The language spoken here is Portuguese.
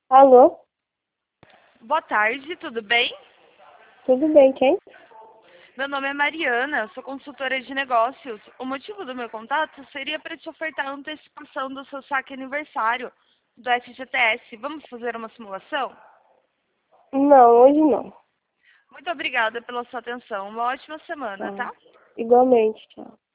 Alô? Boa tarde, tudo bem? Tudo bem, quem? Meu nome é Mariana, sou consultora de negócios. O motivo do meu contato seria para te ofertar a antecipação do seu saque aniversário do FGTS. Vamos fazer uma simulação? Não, hoje não. Muito obrigada pela sua atenção. Uma ótima semana, Tá. tá? Igualmente, tchau.